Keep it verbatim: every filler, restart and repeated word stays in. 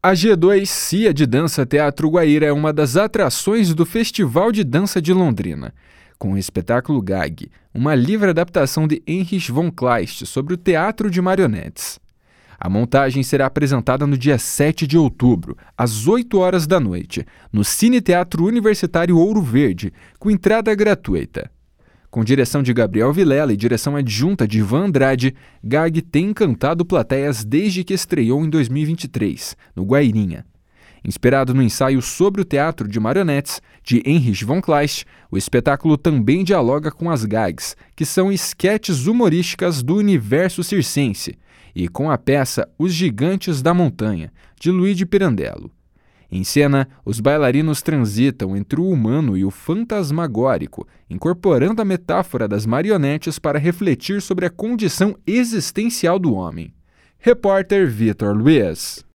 A G dois Cia de Dança Teatro Guaíra é uma das atrações do Festival de Dança de Londrina. Com o espetáculo Gag, uma livre adaptação de Heinrich von Kleist sobre o teatro de marionetes. A montagem será apresentada no dia sete de outubro, às oito horas da noite, no Cine Teatro Universitário Ouro Verde, com entrada gratuita. Com direção de Gabriel Vilela e direção adjunta de Ivan Andrade, Gag tem encantado plateias desde que estreou em dois mil e vinte e três, no Guairinha. Inspirado no ensaio sobre o teatro de marionetes de Heinrich von Kleist, o espetáculo também dialoga com as gags, que são esquetes humorísticas do universo circense, e com a peça Os Gigantes da Montanha, de Luigi Pirandello. Em cena, os bailarinos transitam entre o humano e o fantasmagórico, incorporando a metáfora das marionetes para refletir sobre a condição existencial do homem. Repórter Vitor Luiz.